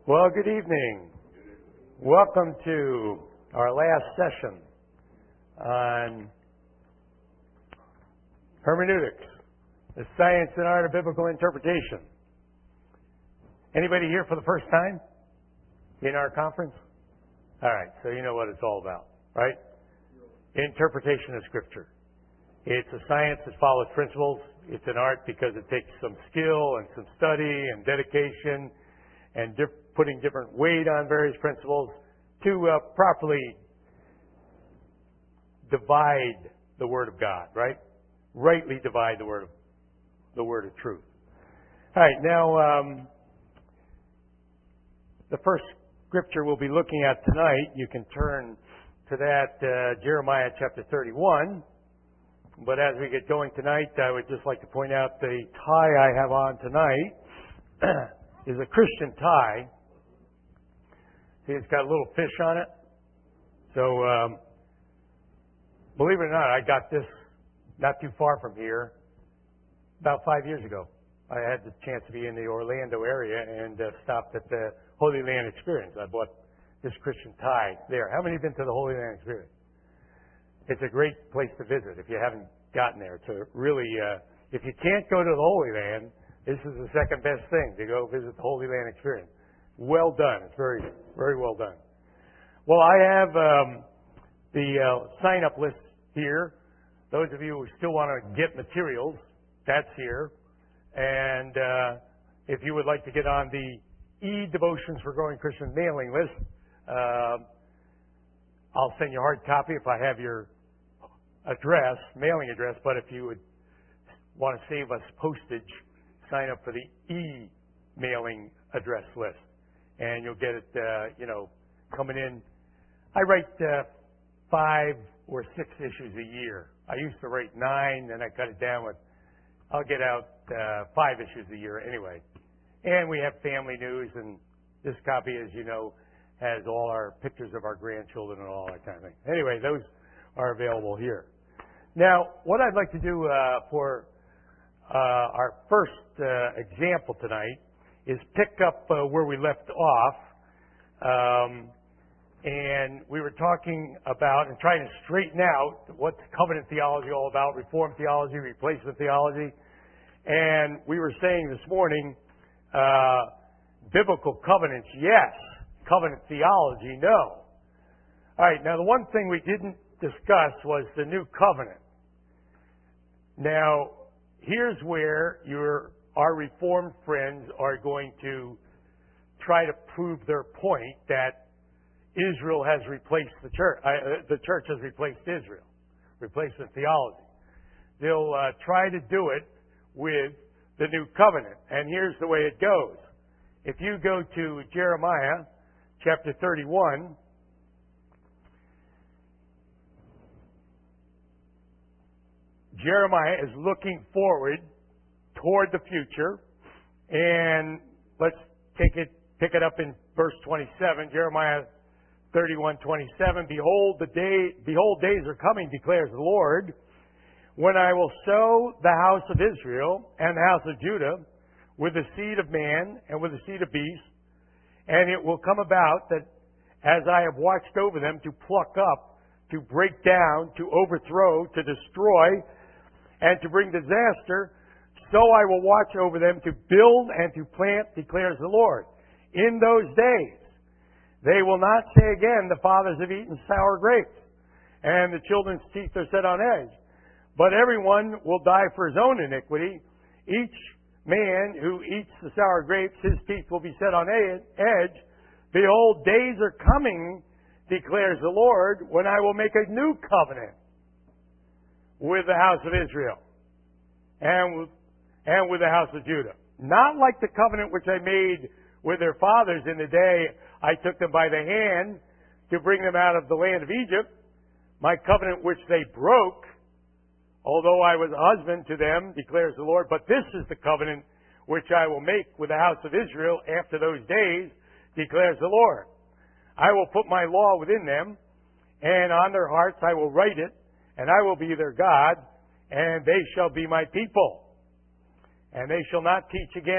Well, good evening. Welcome to our last session on hermeneutics, the science and art of biblical interpretation. Anybody here for the first time in our conference? All right, so you know what it's all about, right? Interpretation of Scripture. It's a science that follows principles. It's an art because it takes some skill and some study and dedication and putting different weight on various principles to properly divide the Word of God, right? Rightly divide the Word of truth. All right, now the first scripture we'll be looking at tonight, you can turn to that Jeremiah chapter 31. But as we get going tonight, I would just like to point out the tie I have on tonight is a Christian tie. See, it's got a little fish on it. So, believe it or not, I got this not too far from here about 5 years ago. I had the chance to be in the Orlando area and stopped at the Holy Land Experience. I bought this Christian tie there. How many have been to the Holy Land Experience? It's a great place to visit if you haven't gotten there. To really, if you can't go to the Holy Land, this is the second best thing, to go visit the Holy Land Experience. Well done. It's very, very well done. Well, I have the sign-up list here. Those of you who still want to get materials, that's here. And if you would like to get on the e-Devotions for Growing Christians mailing list, I'll send you a hard copy if I have your address, mailing address. But if you would want to save us postage, sign up for the e-mailing address list. And you'll get it, coming in. I write 5 or 6 issues a year. I used to write 9, then I cut it down I'll get out 5 issues a year anyway. And we have family news, and this copy, as you know, has all our pictures of our grandchildren and all that kind of thing. Anyway, those are available here. Now, what I'd like to do for our first example tonight is pick up where we left off. And we were talking about and trying to straighten out what's covenant theology all about, Reformed theology, replacement theology. And we were saying this morning, biblical covenants, yes. Covenant theology, no. All right, now the one thing we didn't discuss was the new covenant. Now, here's where our Reformed friends are going to try to prove their point that Israel has replaced the church has replaced Israel. Replacement theology. They'll try to do it with the new covenant. And here's the way it goes. If you go to Jeremiah chapter 31, Jeremiah is looking forward toward the future. And let's pick it up in verse 27, Jeremiah 31:27. Behold, days are coming, declares the Lord, when I will sow the house of Israel and the house of Judah with the seed of man and with the seed of beast. And it will come about that as I have watched over them to pluck up, to break down, to overthrow, to destroy, and to bring disaster, so I will watch over them to build and to plant, declares the Lord. In those days, they will not say again, the fathers have eaten sour grapes, and the children's teeth are set on edge. But everyone will die for his own iniquity. Each man who eats the sour grapes, his teeth will be set on edge. Behold, days are coming, declares the Lord, when I will make a new covenant with the house of Israel and with the house of Judah. Not like the covenant which I made with their fathers in the day I took them by the hand to bring them out of the land of Egypt, my covenant which they broke, although I was a husband to them, declares the Lord. But this is the covenant which I will make with the house of Israel after those days, declares the Lord. I will put my law within them, and on their hearts I will write it, and I will be their God, and they shall be my people. And they shall not teach again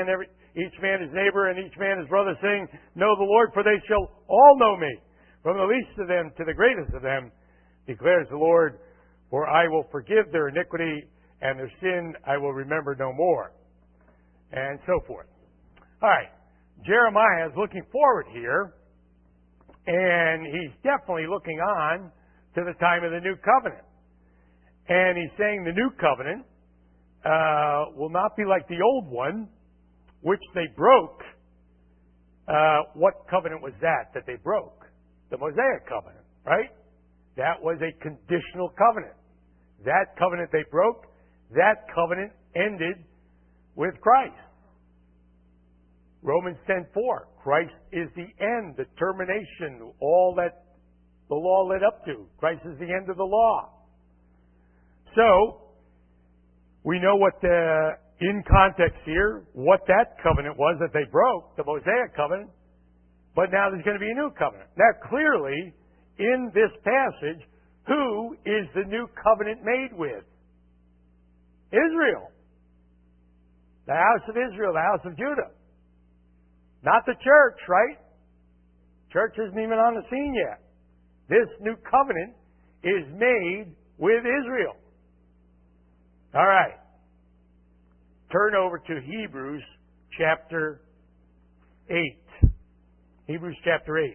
each man his neighbor, and each man his brother, saying, Know the Lord, for they shall all know me, from the least of them to the greatest of them, declares the Lord, for I will forgive their iniquity, and their sin I will remember no more. And so forth. All right. Jeremiah is looking forward here, and he's definitely looking on to the time of the new covenant. And he's saying the new covenant will not be like the old one, which they broke. What covenant was that they broke? The Mosaic covenant, right? That was a conditional covenant. That covenant they broke, that covenant ended with Christ. Romans 10:4. Christ is the end, the termination, all that the law led up to. Christ is the end of the law. So, we know in context here, what that covenant was that they broke, the Mosaic covenant, but now there's going to be a new covenant. Now, clearly, in this passage, who is the new covenant made with? Israel. The house of Israel, the house of Judah. Not the church, right? Church isn't even on the scene yet. This new covenant is made with Israel. All right. Turn over to Hebrews chapter 8. Hebrews chapter 8.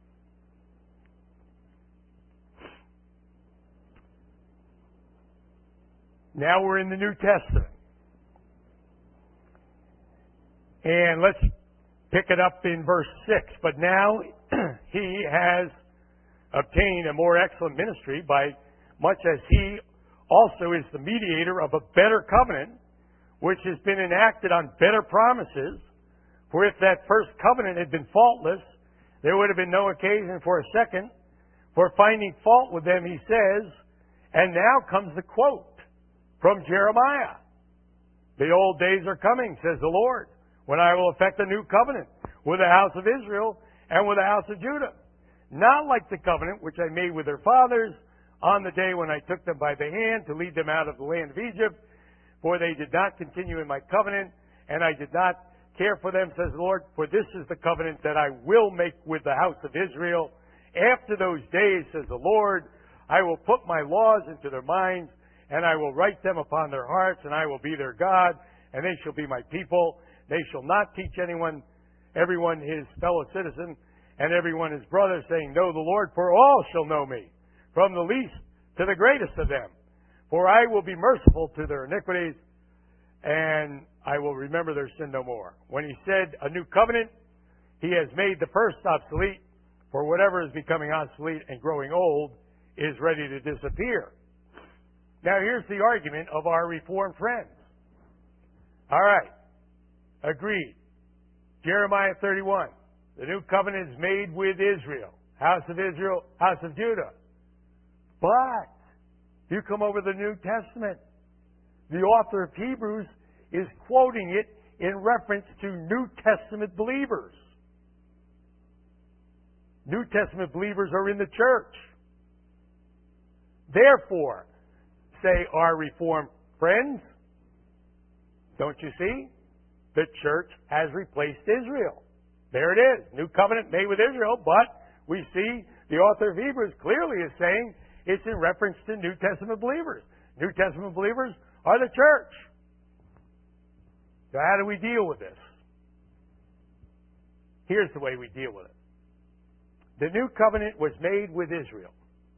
Now we're in the New Testament. And let's pick it up in verse 6. But now he has obtained a more excellent ministry, by much as he also is the mediator of a better covenant, which has been enacted on better promises. For if that first covenant had been faultless, there would have been no occasion for a second. For finding fault with them, he says, and now comes the quote from Jeremiah. The old days are coming, says the Lord, when I will effect a new covenant with the house of Israel and with the house of Judah. Not like the covenant which I made with their fathers on the day when I took them by the hand to lead them out of the land of Egypt, for they did not continue in my covenant, and I did not care for them, says the Lord. For this is the covenant that I will make with the house of Israel. After those days, says the Lord, I will put my laws into their minds, and I will write them upon their hearts, and I will be their God, and they shall be my people. They shall not teach everyone his fellow citizen, and everyone his brother, saying, Know the Lord, for all shall know me, from the least to the greatest of them. For I will be merciful to their iniquities, and I will remember their sin no more. When he said a new covenant, he has made the first obsolete, for whatever is becoming obsolete and growing old is ready to disappear. Now here's the argument of our Reformed friends. All right. Agreed. Jeremiah 31. The new covenant is made with Israel. House of Israel, house of Judah. But, if you come over the New Testament, the author of Hebrews is quoting it in reference to New Testament believers. New Testament believers are in the church. Therefore, say our Reformed friends, don't you see? The church has replaced Israel. There it is. New covenant made with Israel, but we see the author of Hebrews clearly is saying it's in reference to New Testament believers. New Testament believers are the church. So how do we deal with this? Here's the way we deal with it. The new covenant was made with Israel.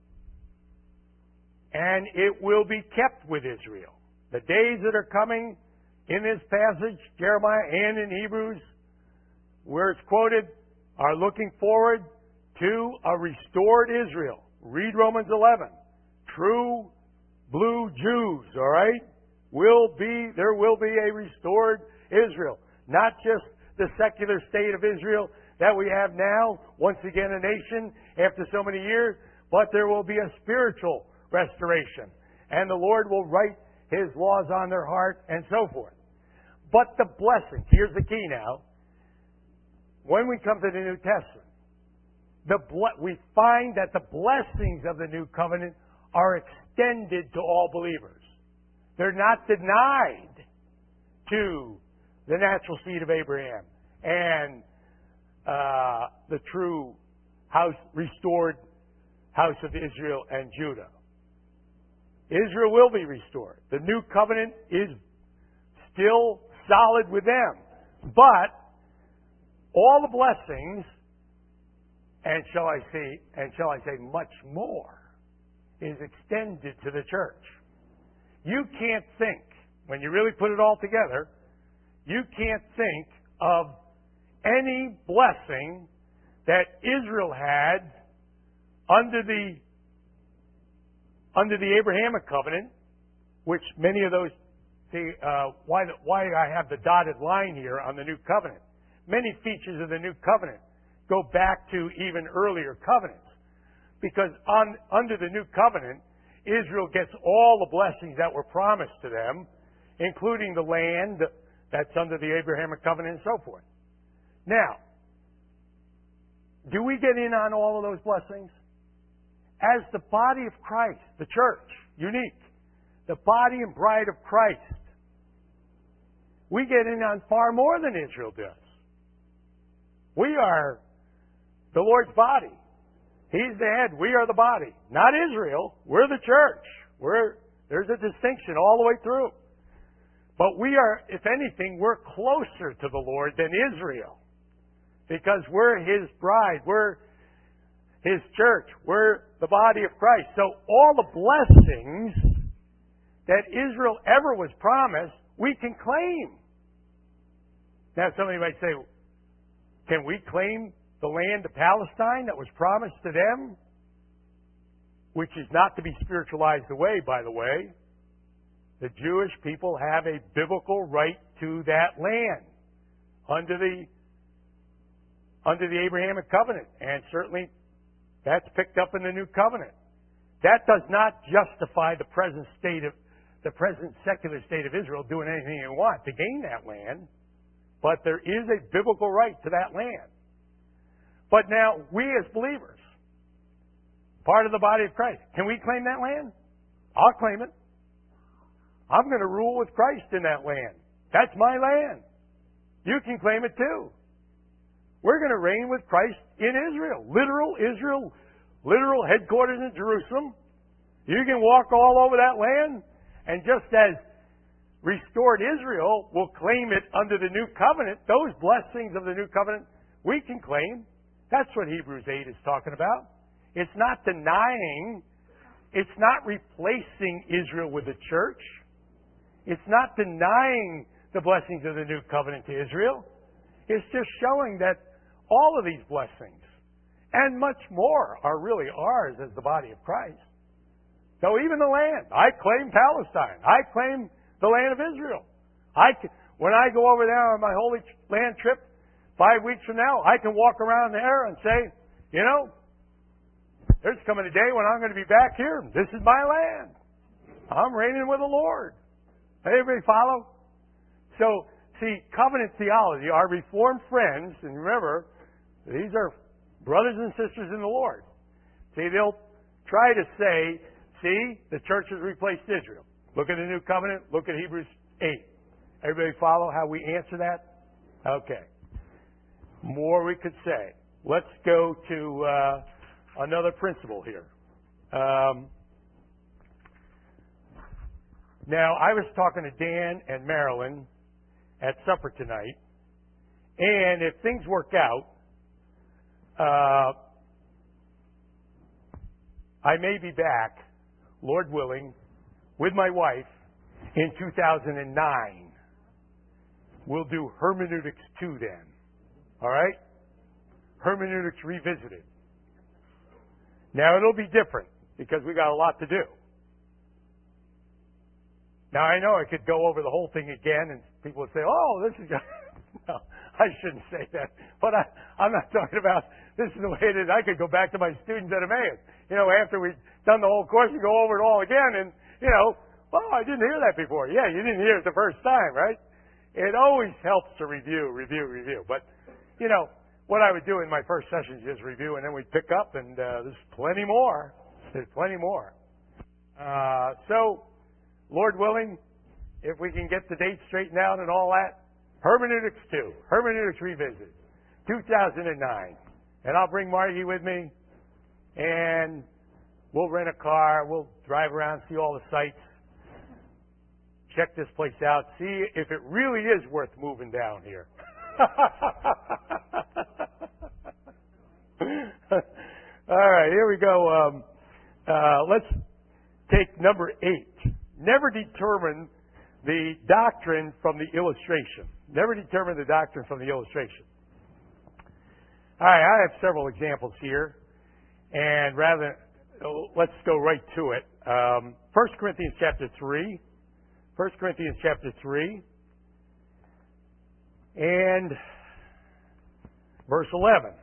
And it will be kept with Israel. The days that are coming in this passage, Jeremiah and in Hebrews, where it's quoted, are looking forward to a restored Israel. Read Romans 11. True blue Jews, all right? There will be a restored Israel. Not just the secular state of Israel that we have now, once again a nation after so many years, but there will be a spiritual restoration. And the Lord will write His laws on their heart and so forth. But the blessings, here's the key now. When we come to the New Testament, we find that the blessings of the New Covenant are extended to all believers. They're not denied to the natural seed of Abraham, and the true restored house of Israel and Judah. Israel will be restored. The new covenant is still solid with them. But all the blessings, and shall I say much more, is extended to the church. You can't think, when you really put it all together, you can't think of any blessing that Israel had under the Abrahamic covenant, which many of those, why I have the dotted line here on the new covenant. Many features of the new covenant go back to even earlier covenants. Because under the new covenant, Israel gets all the blessings that were promised to them, including the land that's under the Abrahamic covenant and so forth. Now, do we get in on all of those blessings? As the body of Christ, the church, unique, the body and bride of Christ, we get in on far more than Israel does. We are the Lord's body. He's the head. We are the body. Not Israel. We're the church. There's a distinction all the way through. But we are, if anything, we're closer to the Lord than Israel. Because we're His bride. We're His church. We're the body of Christ. So all the blessings that Israel ever was promised, we can claim. Now somebody might say, can we claim the land of Palestine that was promised to them? Which is not to be spiritualized away, by the way. The Jewish people have a biblical right to that land under the Abrahamic covenant. And certainly that's picked up in the new covenant. That does not justify the present secular state of Israel doing anything they want to gain that land. But there is a biblical right to that land. But now, we as believers, part of the body of Christ, can we claim that land? I'll claim it. I'm going to rule with Christ in that land. That's my land. You can claim it too. We're going to reign with Christ in Israel. Literal headquarters in Jerusalem. You can walk all over that land, and just as restored Israel will claim it under the new covenant, those blessings of the new covenant, we can claim. That's what Hebrews 8 is talking about. It's not denying, it's not replacing Israel with the church. It's not denying the blessings of the new covenant to Israel. It's just showing that all of these blessings, and much more, are really ours as the body of Christ. So even the land, I claim Palestine. I claim the land of Israel. When I go over there on my Holy Land trip 5 weeks from now, I can walk around there and say, there's coming a day when I'm going to be back here. This is my land. I'm reigning with the Lord. Everybody follow? So, see, covenant theology, our Reformed friends, and remember, these are brothers and sisters in the Lord. See, they'll try to say, see, the church has replaced Israel. Look at the new covenant. Look at Hebrews 8. Everybody follow how we answer that? Okay. More we could say. Let's go to another principle here. Now, I was talking to Dan and Marilyn at supper tonight, and if things work out, I may be back, Lord willing, with my wife in 2009. We'll do Hermeneutics 2 then. All right? Hermeneutics Revisited. Now, it'll be different because we got a lot to do. Now, I know I could go over the whole thing again and people would say, oh, this is... No, I shouldn't say that. But I'm not talking about this is the way it is. I could go back to my students at Emmaus. After we've done the whole course, we go over it all again and, well, I didn't hear that before. Yeah, you didn't hear it the first time, right? It always helps to review. But, what I would do in my first session is just review and then we'd pick up and there's plenty more. There's plenty more. So, Lord willing, if we can get the date straightened out and all that, Hermeneutics 2. Hermeneutics Revisited. 2009. And I'll bring Margie with me. And we'll rent a car. We'll drive around, see all the sights. Check this place out. See if it really is worth moving down here. All right, here we go. Let's take number 8. Never determine the doctrine from the illustration. Never determine the doctrine from the illustration. All right, I have several examples here. And let's go right to it. 1 Corinthians chapter 3. 1 Corinthians chapter 3. And verse 11.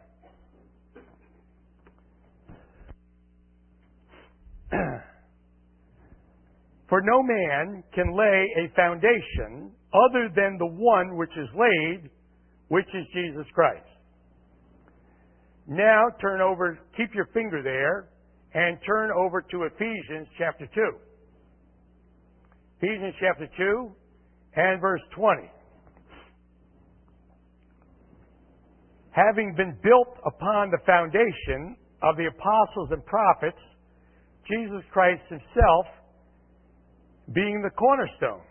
For no man can lay a foundation other than the one which is laid, which is Jesus Christ. Now turn over, keep your finger there, and turn over to Ephesians chapter 2. Ephesians chapter 2 and verse 20. Having been built upon the foundation of the apostles and prophets, Jesus Christ himself being the cornerstone.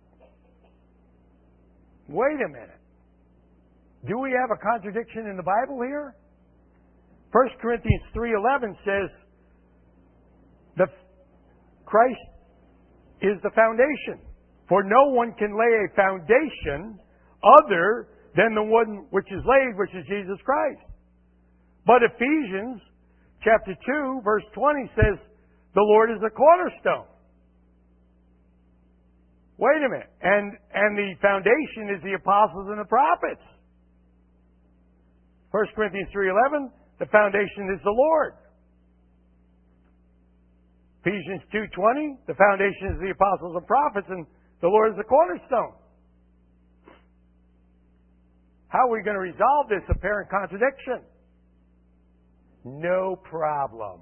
Wait a minute. Do we have a contradiction in the Bible here? 1 Corinthians 3:11 says that Christ is the foundation. For no one can lay a foundation other than the one which is laid, which is Jesus Christ. But Ephesians chapter 2 verse 20 says the Lord is the cornerstone. Wait a minute. And the foundation is the apostles and the prophets. 1 Corinthians 3:11, the foundation is the Lord. Ephesians 2:20, the foundation is the apostles and prophets, and the Lord is the cornerstone. How are we going to resolve this apparent contradiction? No problem.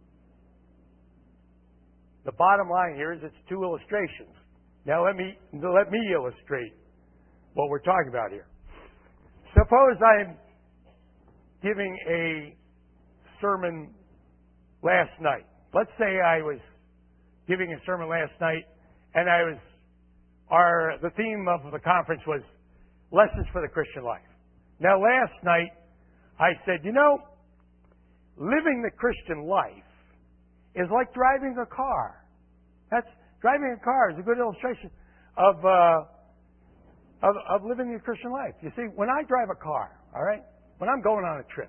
The bottom line here is it's two illustrations. Now let me illustrate what we're talking about here. Suppose I'm giving a sermon last night. Let's say I was giving a sermon last night, and the theme of the conference was Lessons for the Christian Life. Now last night I said, living the Christian life is like driving a car. Driving a car is a good illustration of living the Christian life. You see, when I drive a car, all right, when I'm going on a trip,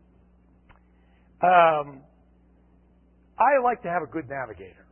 I like to have a good navigator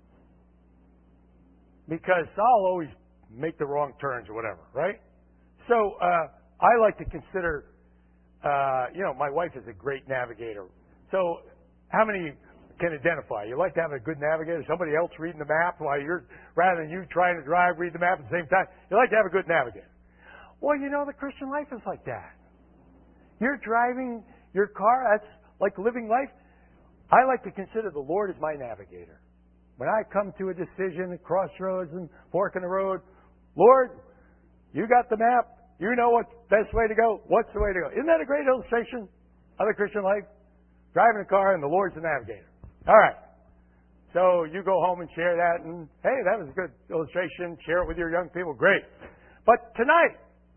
because I'll always make the wrong turns or whatever, right? So I like to consider, my wife is a great navigator. So how many can identify? You like to have a good navigator, somebody else reading the map while rather than you trying to drive, read the map at the same time. You like to have a good navigator. Well, the Christian life is like that. You're driving your car, that's like living life. I like to consider the Lord as my navigator. When I come to a decision, a crossroads and fork in the road, Lord, you got the map. You know what's the best way to go. What's the way to go? Isn't that a great illustration of the Christian life? Driving a car and the Lord's the navigator. All right. So you go home and share that, and hey, that was a good illustration. Share it with your young people. Great. But tonight,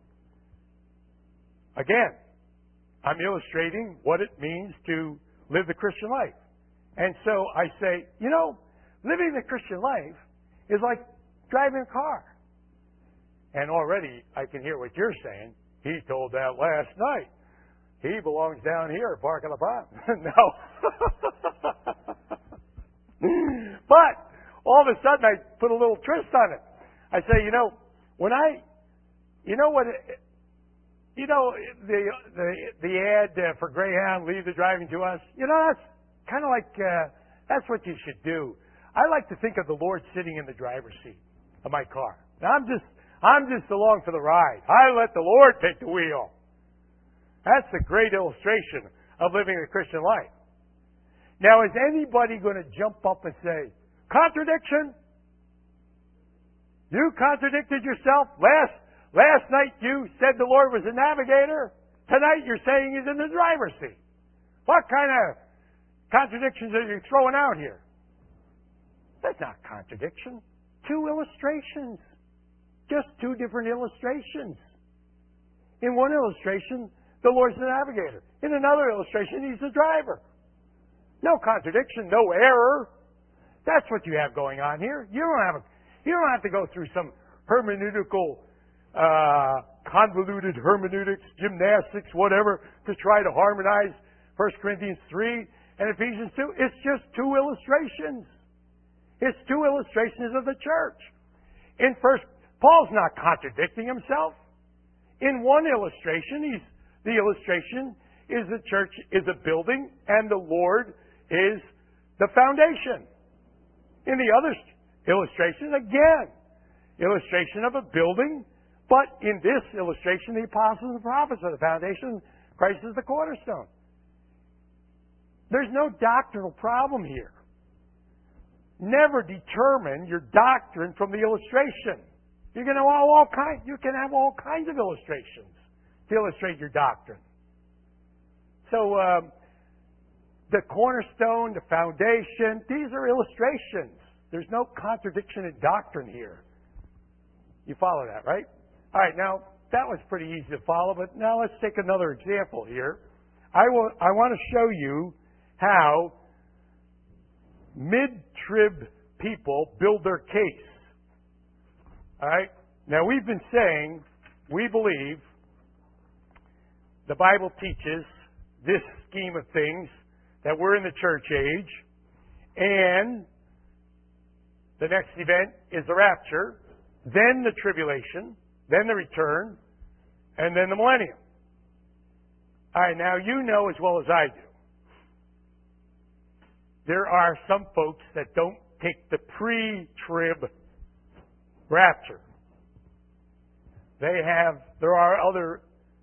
again, I'm illustrating what it means to live the Christian life. And so I say, living the Christian life is like driving a car. And already I can hear what you're saying. He told that last night. He belongs down here, parking the pond. No. But all of a sudden I put a little twist on it. I say, the ad for Greyhound, leave the driving to us. That's kind of like that's what you should do. I like to think of the Lord sitting in the driver's seat of my car. Now, I'm just along for the ride. I let the Lord take the wheel. That's a great illustration of living a Christian life. Now, is anybody going to jump up and say, contradiction? You contradicted yourself. Last night you said the Lord was a navigator. Tonight you're saying He's in the driver's seat. What kind of contradictions are you throwing out here? That's not contradiction. Two illustrations. Just two different illustrations. In one illustration, the Lord's the navigator. In another illustration, He's the driver. No contradiction, no error. That's what you have going on here. You don't have to go through some hermeneutical, convoluted hermeneutics, gymnastics, whatever, to try to harmonize 1 Corinthians 3 and Ephesians 2. It's just two illustrations. It's two illustrations of the church. Paul's not contradicting himself. In one illustration, the illustration is the church is a building and the Lord is the foundation. In the other illustration, again, illustration of a building, but in this illustration, the apostles and the prophets are the foundation. Christ is the cornerstone. There's no doctrinal problem here. Never determine your doctrine from the illustration. You can have all kinds of illustrations to illustrate your doctrine. So, the cornerstone, the foundation, these are illustrations. There's no contradiction in doctrine here. You follow that, right? All right, now, that was pretty easy to follow, but now let's take another example here. I want to show you how mid-trib people build their case. All right? Now, we've been saying we believe the Bible teaches this scheme of things, that we're in the church age, and the next event is the rapture, then the tribulation, then the return, and then the millennium. All right, now you know as well as I do, there are some folks that don't take the pre-trib rapture. There are other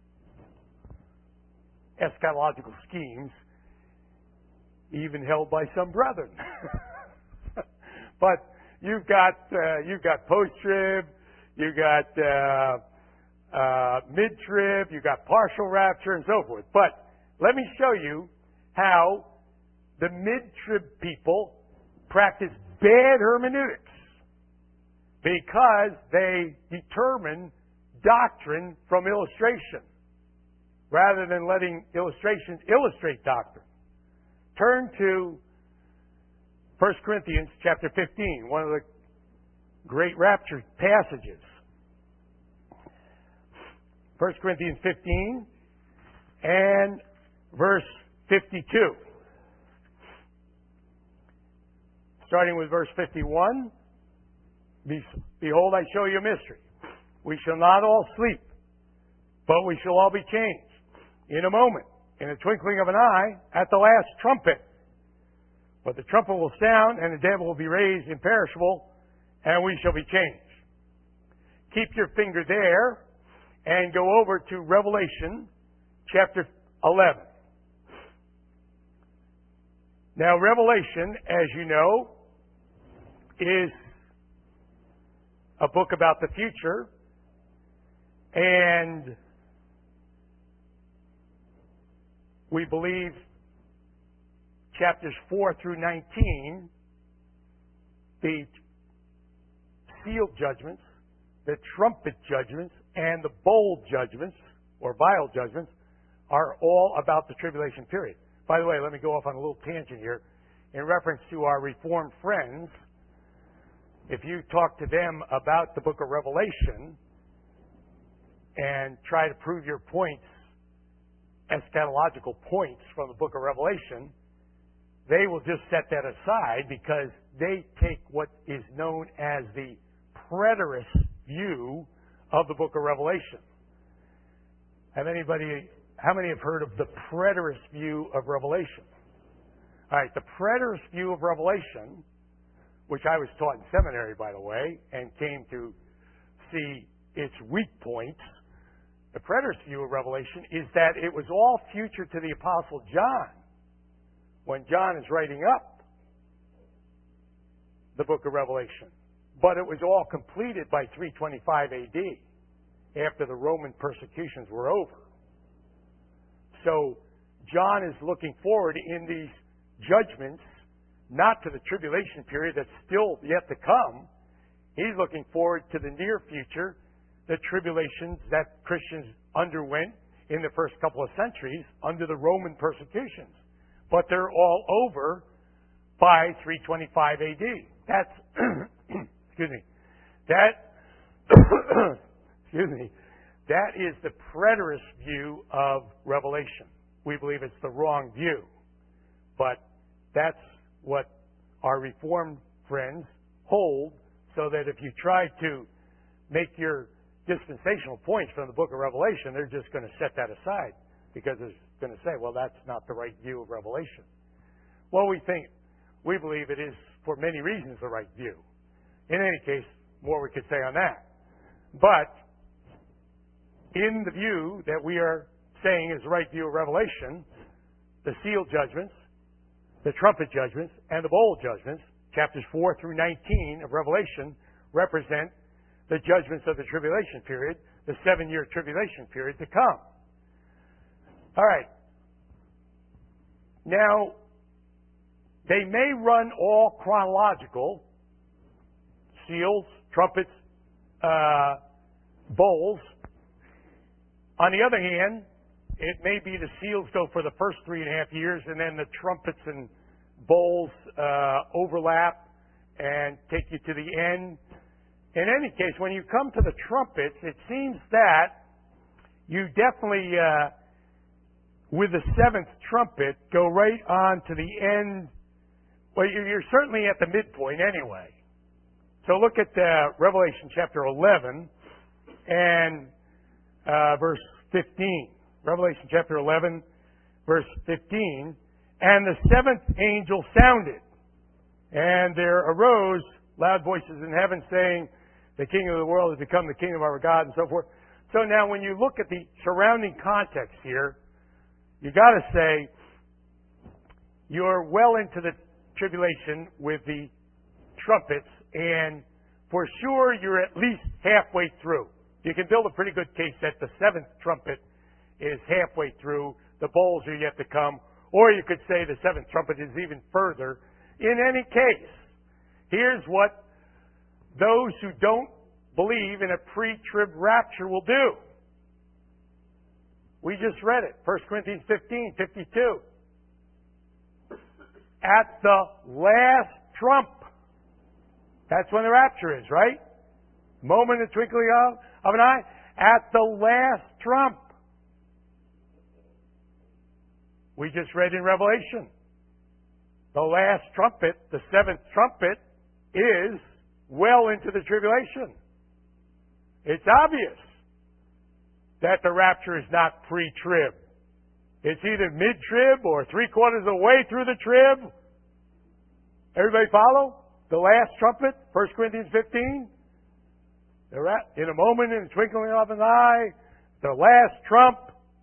eschatological schemes, even held by some brethren. But you've got post-trib, you've got mid-trib, you've got partial rapture, and so forth. But let me show you how the mid-trib people practice bad hermeneutics because they determine doctrine from illustration rather than letting illustrations illustrate doctrine. Turn to 1 Corinthians chapter 15, one of the great rapture passages. 1 Corinthians 15 and verse 52. Starting with verse 51. Behold, I show you a mystery. We shall not all sleep, but we shall all be changed. In a moment, in a twinkling of an eye, at the last trumpet. But the trumpet will sound, and the dead will be raised imperishable, and we shall be changed. Keep your finger there, and go over to Revelation chapter 11. Now, Revelation, as you know, is a book about the future, and we believe chapters 4 through 19, the sealed judgments, the trumpet judgments, and the bowl judgments, or vial judgments, are all about the tribulation period. By the way, let me go off on a little tangent here. In reference to our Reformed friends, if you talk to them about the book of Revelation and try to prove your points, eschatological points from the book of Revelation, they will just set that aside because they take what is known as the preterist view of the book of Revelation. How many have heard of the preterist view of Revelation? All right, the preterist view of Revelation, which I was taught in seminary, by the way, and came to see its weak points. The preterist view of Revelation is that it was all future to the Apostle John when John is writing up the book of Revelation. But it was all completed by 325 AD. after the Roman persecutions were over. So John is looking forward in these judgments, not to the tribulation period that's still yet to come. He's looking forward to the near future, the tribulations that Christians underwent in the first couple of centuries under the Roman persecutions. But they're all over by 325 AD. That's, excuse me, that is the preterist view of Revelation. We believe it's the wrong view. But that's what our Reformed friends hold, so that if you try to make your dispensational points from the book of Revelation, they're just going to set that aside because they're going to say, well, that's not the right view of Revelation. Well, we believe it is, for many reasons, the right view. In any case, more we could say on that. But in the view that we are saying is the right view of Revelation, the seal judgments, the trumpet judgments, and the bowl judgments, chapters 4 through 19 of Revelation, represent the judgments of the tribulation period, the 7-year tribulation period to come. All right. Now, they may run all chronological, seals, trumpets, bowls. On the other hand, it may be the seals go for the first 3.5 years, and then the trumpets and bowls overlap and take you to the end. In any case, when you come to the trumpets, it seems that you definitely, with the 7th trumpet, go right on to the end. Well, you're certainly at the midpoint anyway. So look at Revelation chapter 11 and verse 15. Revelation chapter 11, verse 15. And the 7th angel sounded, and there arose loud voices in heaven saying, the King of the world has become the King of our God, and so forth. So now when you look at the surrounding context here, you got to say you're well into the tribulation with the trumpets, and for sure you're at least halfway through. You can build a pretty good case that the 7th trumpet is halfway through, the bowls are yet to come, or you could say the 7th trumpet is even further. In any case, here's what those who don't believe in a pre-trib rapture will do. We just read it, 1 Corinthians 15:52. At the last trump. That's when the rapture is, right? Moment of twinkling of an eye. At the last trump. We just read in Revelation. The last trumpet, the 7th trumpet, is well into the tribulation. It's obvious that the rapture is not pre-trib. It's either mid-trib or 3/4 of the way through the trib. Everybody follow? The last trumpet, 1 Corinthians 15. In a moment, in the twinkling of an eye, the last trump.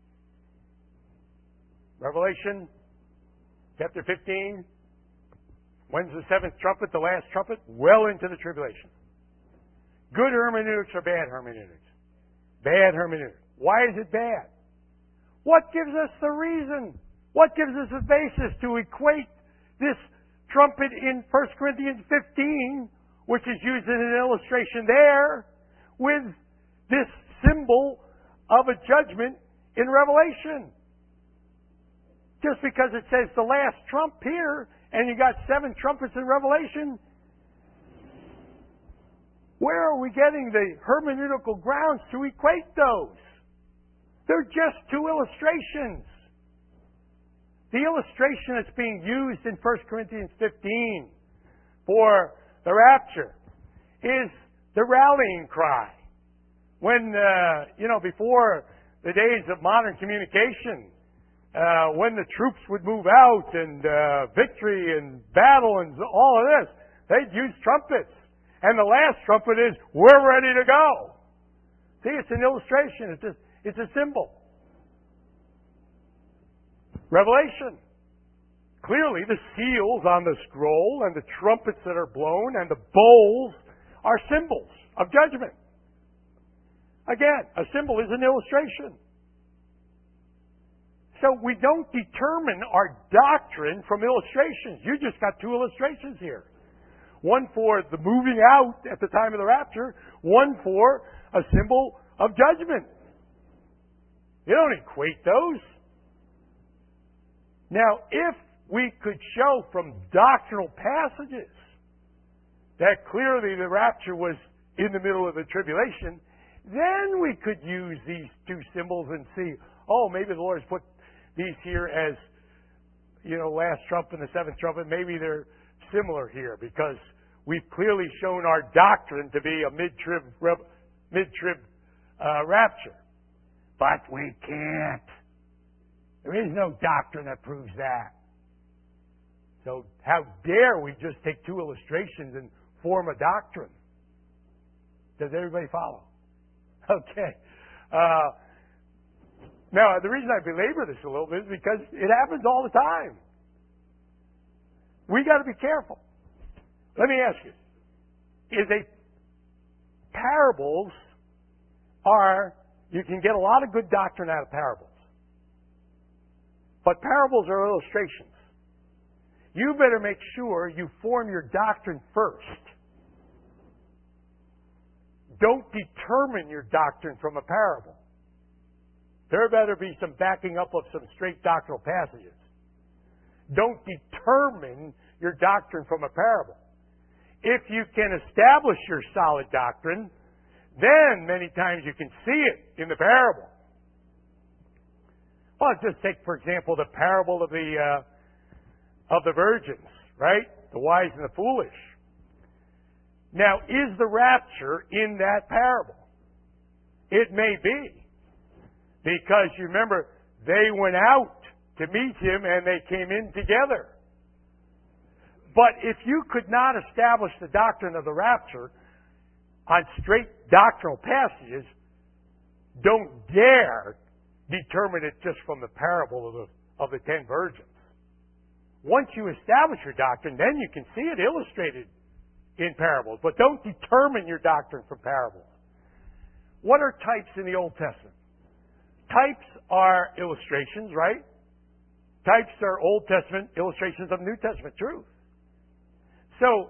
Revelation chapter 15. When's the 7th trumpet, the last trumpet? Well into the tribulation. Good hermeneutics or bad hermeneutics? Bad hermeneutics. Why is it bad? What gives us the reason? What gives us the basis to equate this trumpet in 1 Corinthians 15, which is used in an illustration there, with this symbol of a judgment in Revelation? Just because it says the last trump here, and you got 7 trumpets in Revelation, where are we getting the hermeneutical grounds to equate those? They're just 2 illustrations. The illustration that's being used in 1 Corinthians 15 for the rapture is the rallying cry. When, before the days of modern communication, when the troops would move out and victory and battle and all of this, they'd use trumpets. And the last trumpet is, we're ready to go. See, it's an illustration. It's a symbol. Revelation. Clearly, the seals on the scroll and the trumpets that are blown and the bowls are symbols of judgment. Again, a symbol is an illustration. So we don't determine our doctrine from illustrations. You just got two illustrations here. One for the moving out at the time of the rapture, one for a symbol of judgment. You don't equate those. Now, if we could show from doctrinal passages that clearly the rapture was in the middle of the tribulation, then we could use these two symbols and see, oh, maybe the Lord has put these here as, last trump and the seventh trumpet. Maybe they're similar here because we've clearly shown our doctrine to be a mid-trib rapture. But we can't. There is no doctrine that proves that. So how dare we just take two illustrations and form a doctrine? Does everybody follow? Okay. Now, the reason I belabor this a little bit is because it happens all the time. We got to be careful. Let me ask you: parables you can get a lot of good doctrine out of parables, but parables are illustrations. You better make sure you form your doctrine first. Don't determine your doctrine from a parable. There better be some backing up of some straight doctrinal passages. Don't determine your doctrine from a parable. If you can establish your solid doctrine, then many times you can see it in the parable. Well, just take, for example, the parable of the virgins, right? The wise and the foolish. Now, is the rapture in that parable? It may be. Because you remember, they went out to meet him and they came in together. But if you could not establish the doctrine of the rapture on straight doctrinal passages, don't dare determine it just from the parable of the 10 virgins. Once you establish your doctrine, then you can see it illustrated in parables. But don't determine your doctrine from parables. What are types in the Old Testament? Types are illustrations, right? Types are Old Testament illustrations of New Testament truth. So,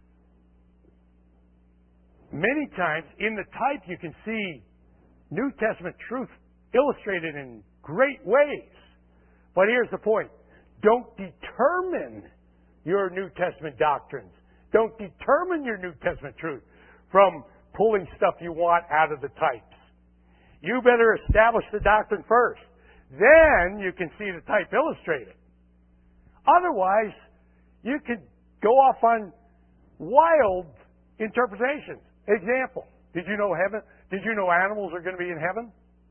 many times in the type you can see New Testament truth illustrated in great ways. But here's the point. Don't determine your New Testament doctrines. Don't determine your New Testament truth from pulling stuff you want out of the types. You better establish the doctrine first. Then you can see the type illustrated. Otherwise, you could go off on wild interpretations. Example. Did you know animals are going to be in heaven?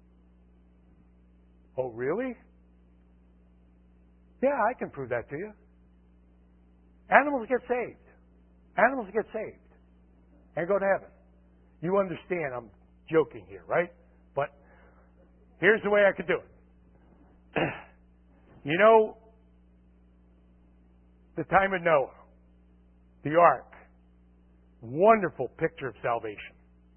Oh, really? Yeah, I can prove that to you. Animals get saved. Animals get saved and go to heaven. You understand I'm joking here, right? But here's the way I could do it. You know, the time of Noah, the ark, wonderful picture of salvation.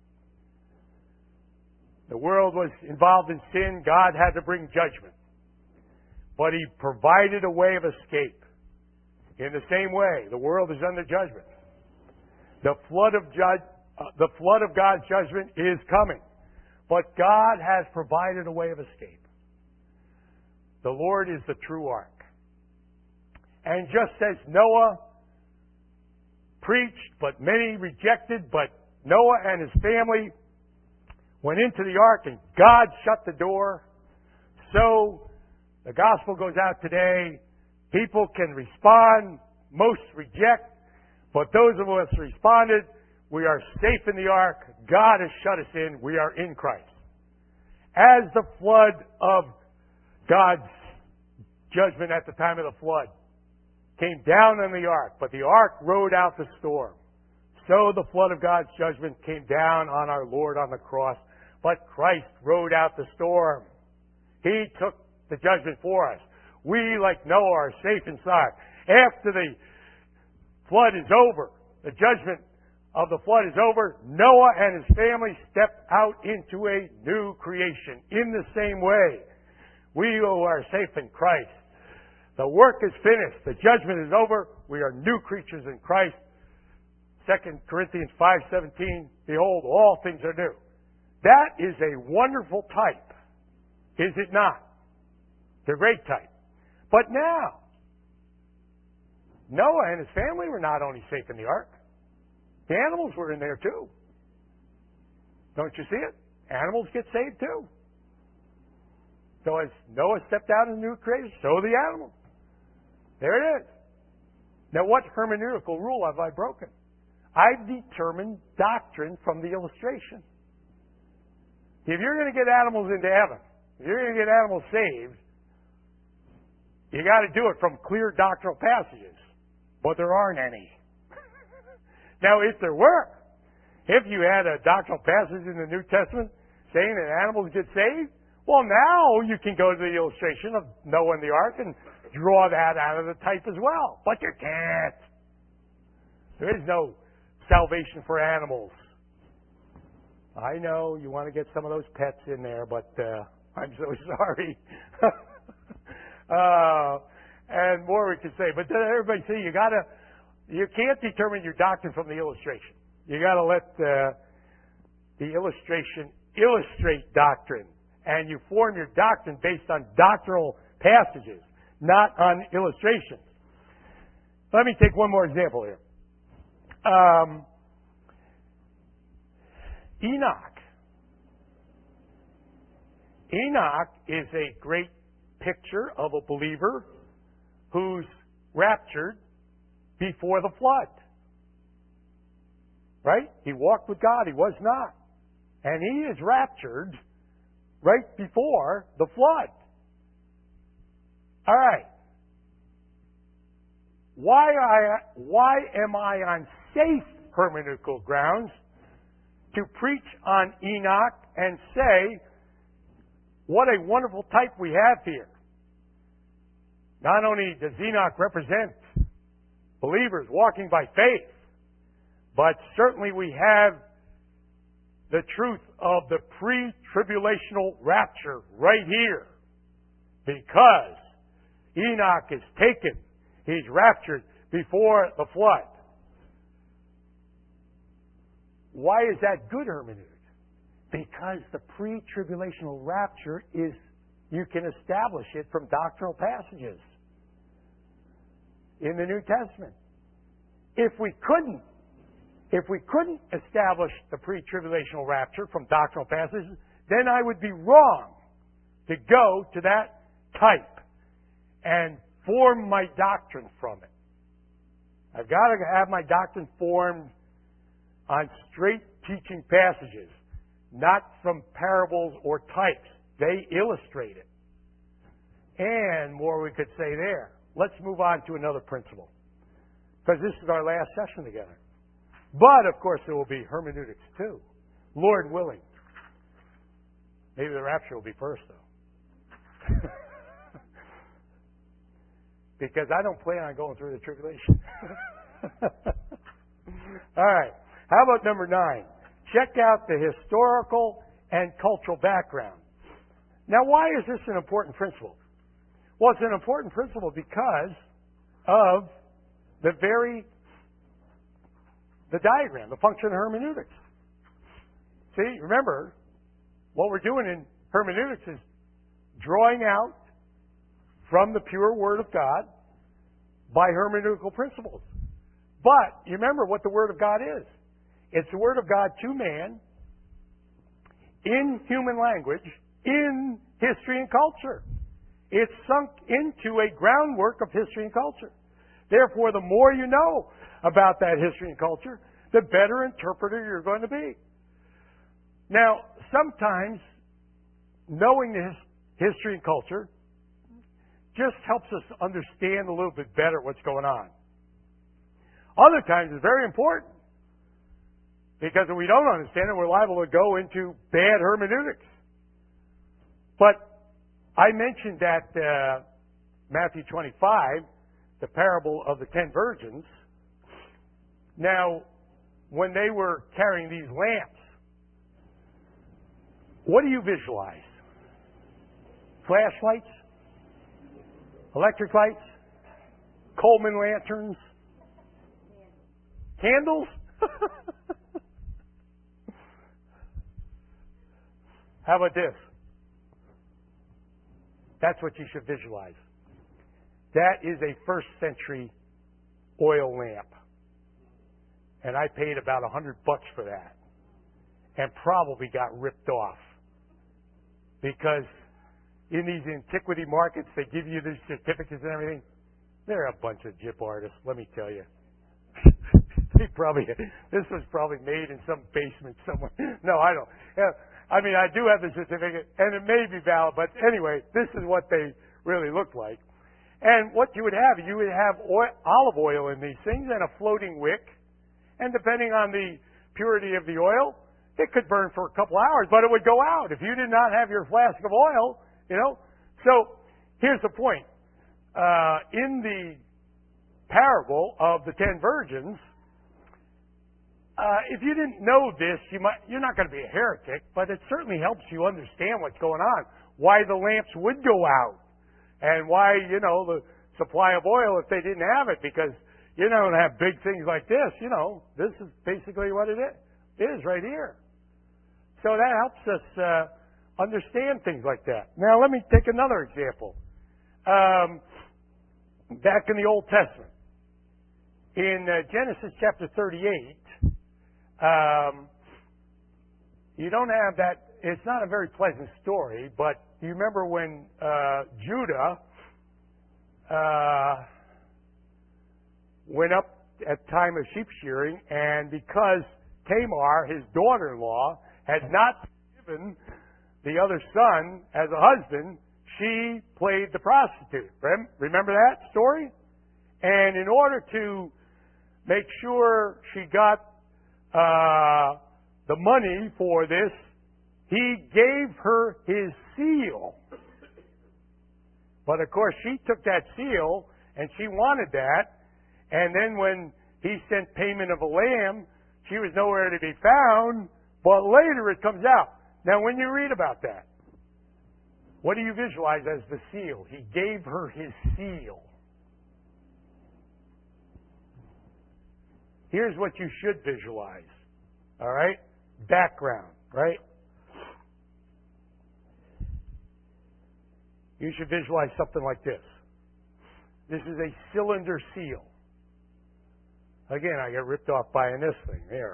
The world was involved in sin. God had to bring judgment. But He provided a way of escape. In the same way, the world is under judgment. The flood of God's judgment is coming. But God has provided a way of escape. The Lord is the true ark. And just as Noah preached, but many rejected, but Noah and his family went into the ark and God shut the door, so the gospel goes out today. People can respond, most reject, but those of us who responded, we are safe in the ark. God has shut us in. We are in Christ. As the flood of God's judgment at the time of the flood came down on the ark, but the ark rode out the storm, so the flood of God's judgment came down on our Lord on the cross. But Christ rode out the storm. He took the judgment for us. We, like Noah, are safe inside. After the flood is over, the judgment of the flood is over, Noah and his family step out into a new creation. In the same way, we who are safe in Christ, the work is finished. The judgment is over. We are new creatures in Christ. 2 Corinthians 5:17, behold, all things are new. That is a wonderful type, is it not? It's a great type. But now, Noah and his family were not only safe in the ark, the animals were in there too. Don't you see it? Animals get saved too. So as Noah stepped out in the new creation, so the animals. There it is. Now what hermeneutical rule have I broken? I've determined doctrine from the illustration. If you're going to get animals into heaven, if you're going to get animals saved, you got to do it from clear doctrinal passages. But there aren't any. Now, if there were, if you had a doctrinal passage in the New Testament saying that animals get saved, well, now you can go to the illustration of Noah and the ark and draw that out of the type as well. But you can't. There is no salvation for animals. I know you want to get some of those pets in there, but I'm so sorry. And more we could say. But then everybody say you can't determine your doctrine from the illustration. You got to let the illustration illustrate doctrine. And you form your doctrine based on doctrinal passages, not on illustrations. Let me take one more example here. Enoch. Enoch is a great picture of a believer who's raptured before the flood. Right? He walked with God. He was not. And he is raptured right before the flood. All right. Why am I on safe hermeneutical grounds to preach on Enoch and say, what a wonderful type we have here? Not only does Enoch represent believers walking by faith, but certainly we have the truth of the pre-tribulational rapture right here. Because Enoch is taken, he's raptured before the flood. Why is that good hermeneutic? Because the pre-tribulational rapture is, you can establish it from doctrinal passages in the New Testament. If we couldn't establish the pre-tribulational rapture from doctrinal passages, then I would be wrong to go to that type and form my doctrine from it. I've got to have my doctrine formed on straight teaching passages, not from parables or types. They illustrate it. And more we could say there. Let's move on to another principle, because this is our last session together. But, of course, there will be hermeneutics too, Lord willing. Maybe the rapture will be first, though. Because I don't plan on going through the tribulation. All right. How about number 9? Check out the historical and cultural background. Now, why is this an important principle? Well, it's an important principle because of the diagram, the function of hermeneutics. See, remember, what we're doing in hermeneutics is drawing out from the pure Word of God by hermeneutical principles. But you remember what the Word of God is. It's the Word of God to man in human language, in history and culture. It's sunk into a groundwork of history and culture. Therefore, the more you know about that history and culture, the better interpreter you're going to be. Now, sometimes knowing the history and culture just helps us understand a little bit better what's going on. Other times it's very important, because if we don't understand it, we're liable to go into bad hermeneutics. But I mentioned that Matthew 25, the parable of the 10 virgins. Now, when they were carrying these lamps, what do you visualize? Flashlights? Electric lights? Coleman lanterns? Candles? How about this? That's what you should visualize. That is a first century oil lamp. And I paid about $100 for that. And probably got ripped off. Because in these antiquity markets, they give you these certificates and everything. They're a bunch of gyp artists, let me tell you. This was probably made in some basement somewhere. No, I don't. I mean, I do have the certificate, and it may be valid, but anyway, this is what they really look like. And what you would have olive oil in these things and a floating wick, and depending on the purity of the oil, it could burn for a couple hours, but it would go out if you did not have your flask of oil, you know. So here's the point. In the parable of the 10 virgins, if you didn't know this, you're not going to be a heretic, but it certainly helps you understand what's going on, why the lamps would go out, and why, the supply of oil if they didn't have it, because you don't have big things like this, this is basically what it is right here. So that helps us understand things like that. Now let me take another example. Back in the Old Testament, in Genesis chapter 38, you don't have that. It's not a very pleasant story, but you remember when Judah went up at time of sheep shearing, and because Tamar, his daughter-in-law, had not given the other son as a husband, she played the prostitute. Remember that story? And in order to make sure she got the money for this, he gave her his seal. But of course, she took that seal and she wanted that. And then when he sent payment of a lamb, she was nowhere to be found. But later it comes out. Now, when you read about that, what do you visualize as the seal? He gave her his seal. Here's what you should visualize. All right? Background, right? You should visualize something like this. This is a cylinder seal. Again, I got ripped off buying this thing there.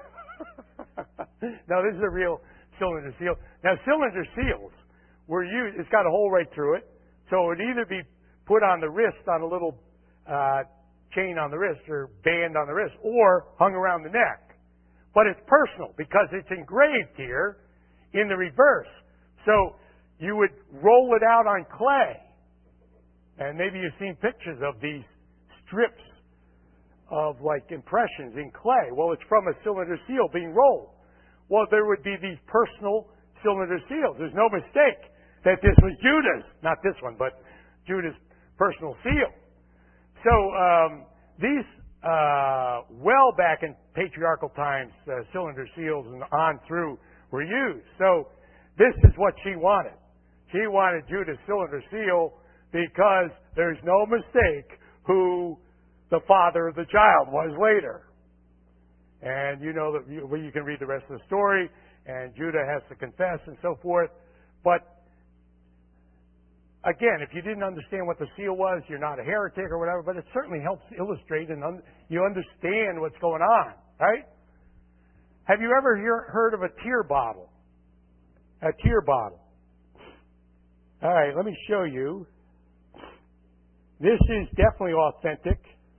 Now, this is a real cylinder seal. Now, cylinder seals were used, it's got a hole right through it, so it would either be put on the wrist on a little chain on the wrist or band on the wrist, or hung around the neck. But it's personal because it's engraved here in the reverse. So you would roll it out on clay. And maybe you've seen pictures of these strips of like impressions in clay. Well, it's from a cylinder seal being rolled. Well, there would be these personal cylinder seals. There's no mistake that this was Judah's, not this one, but Judah's personal seal. So these, well back in patriarchal times, cylinder seals and on through were used. So this is what she wanted. She wanted Judah's cylinder seal because there's no mistake who the father of the child was later. And you know that you can read the rest of the story, and Judah has to confess and so forth. But again, if you didn't understand what the seal was, you're not a heretic or whatever, but it certainly helps illustrate and you understand what's going on, right? Have you ever heard of a tear bottle? A tear bottle. All right, let me show you. This is definitely authentic.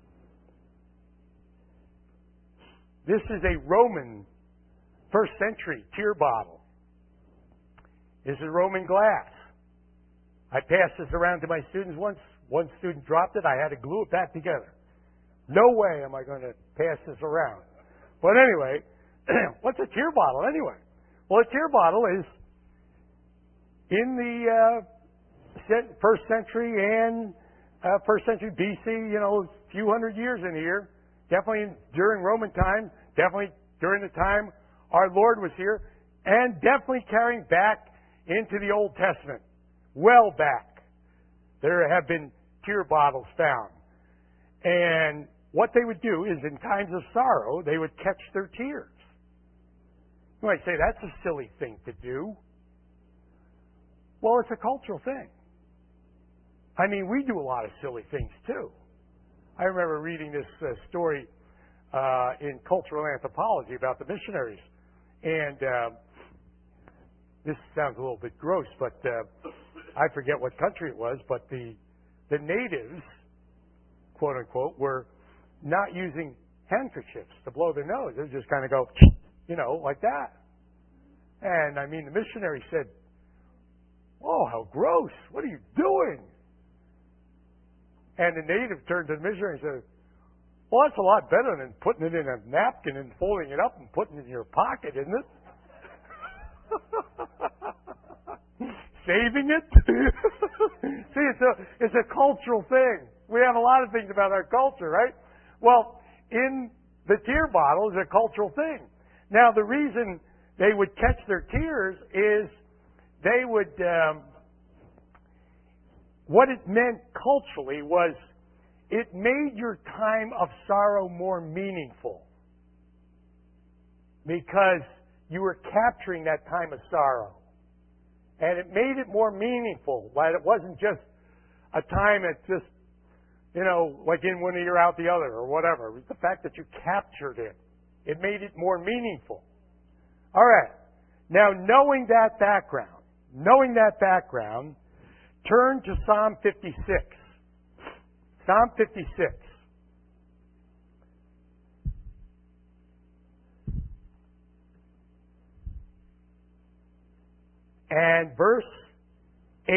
This is a Roman first century tear bottle. This is Roman glass. I passed this around to my students once. One student dropped it. I had to glue it back together. No way am I going to pass this around. But anyway, what's a tear bottle anyway? Well, a tear bottle is in the first century and first century BC, a few hundred years in here. Definitely during Roman time, definitely during the time our Lord was here, and definitely carrying back into the Old Testament. Well back. There have been tear bottles found. And what they would do is in times of sorrow, they would catch their tears. You might say, that's a silly thing to do. Well, it's a cultural thing. I mean, we do a lot of silly things too. I remember reading this story in cultural anthropology about the missionaries. And this sounds a little bit gross, but I forget what country it was, but the natives, quote unquote, were not using handkerchiefs to blow their nose. They would just kind of go, like that. And I mean, the missionary said, "Oh, how gross. What are you doing?" And the native turned to the missionary and said, "Well, that's a lot better than putting it in a napkin and folding it up and putting it in your pocket, isn't it?" Saving it? See, it's a cultural thing. We have a lot of things about our culture, right? Well, in the tear bottle is a cultural thing. Now, the reason they would catch their tears is they would, what it meant culturally was it made your time of sorrow more meaningful because you were capturing that time of sorrow. And it made it more meaningful. Like it wasn't just a time that just, like in one ear out the other or whatever. It was the fact that you captured it. It made it more meaningful. All right. Now, knowing that background, turn to Psalm 56. Psalm 56. And verse 8.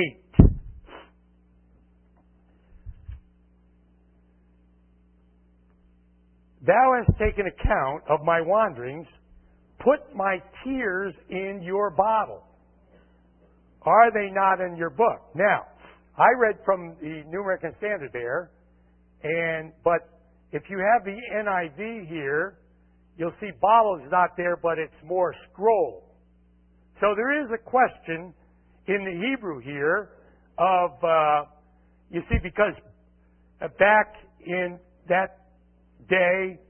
Thou hast taken account of my wanderings. Put my tears in your bottle. Are they not in your book? Now, I read from the New American Standard there, but if you have the NIV here, you'll see bottle is not there, but it's more scroll. So there is a question in the Hebrew here of, you see, because back in that day,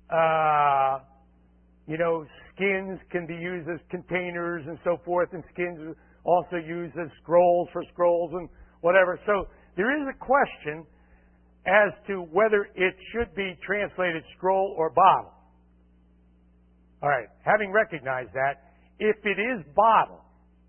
skins can be used as containers and so forth, and skins are also used as scrolls for scrolls and whatever. So there is a question as to whether it should be translated scroll or bottle. All right, having recognized that, if it is bottle,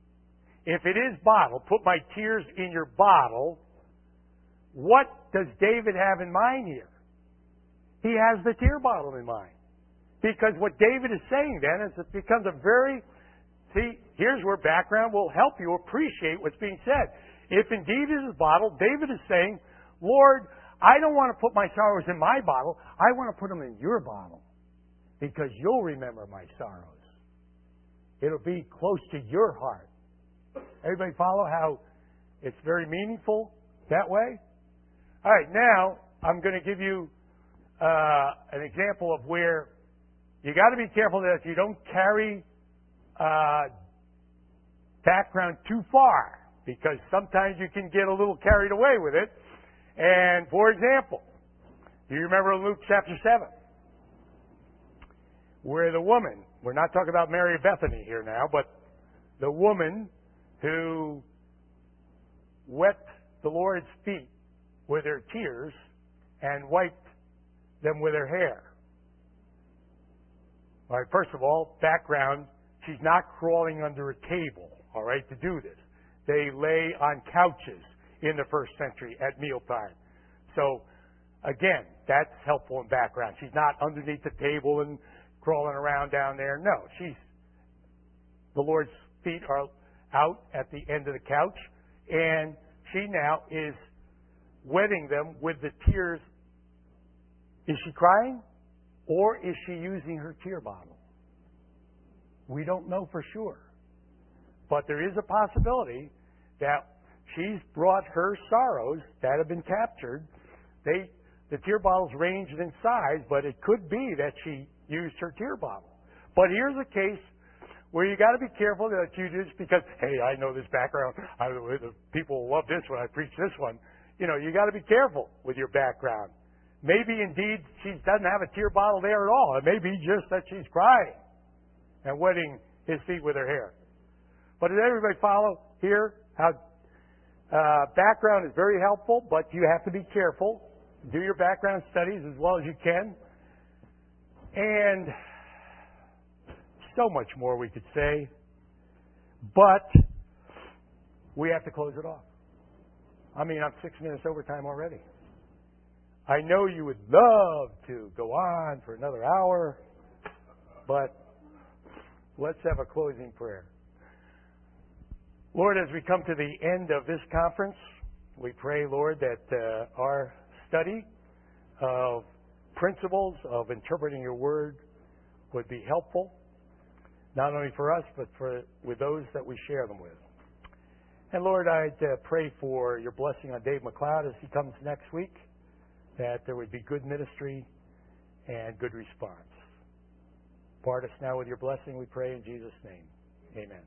put my tears in your bottle, what does David have in mind here? He has the tear bottle in mind. Because what David is saying then is it becomes here's where background will help you appreciate what's being said. If indeed it is bottle, David is saying, Lord, I don't want to put my sorrows in my bottle. I want to put them in your bottle. Because you'll remember my sorrows. It'll be close to your heart. Everybody follow how it's very meaningful that way? All right, now I'm going to give you an example of where you got to be careful that you don't carry background too far, because sometimes you can get a little carried away with it. And for example, do you remember Luke chapter 7? Where the woman, we're not talking about Mary of Bethany here now, but the woman who wet the Lord's feet with her tears and wiped them with her hair. All right, first of all, background, she's not crawling under a table, all right, to do this. They lay on couches in the first century at mealtime. So, again, that's helpful in background. She's not underneath the table and crawling around down there. No, the Lord's feet are out at the end of the couch, and she now is wetting them with the tears. Is she crying, or is she using her tear bottle? We don't know for sure. But there is a possibility that she's brought her sorrows that have been captured. The tear bottles range in size, but it could be that she used her tear bottle. But here's a case where you got to be careful that you just because, hey, I know this background, the people will love this when I preach this one. You know, you got to be careful with your background. Maybe indeed she doesn't have a tear bottle there at all. It may be just that she's crying and wetting his feet with her hair. But does everybody follow here how background is very helpful, but you have to be careful. Do your background studies as well as you can. And so much more we could say, but we have to close it off. I mean, I'm 6 minutes overtime already. I know you would love to go on for another hour, but let's have a closing prayer. Lord, as we come to the end of this conference, we pray, Lord, that our study of principles of interpreting your word would be helpful, not only for us, but with those that we share them with. And Lord, I'd pray for your blessing on Dave McLeod as he comes next week, that there would be good ministry and good response. Part us now with your blessing, we pray in Jesus' name. Amen.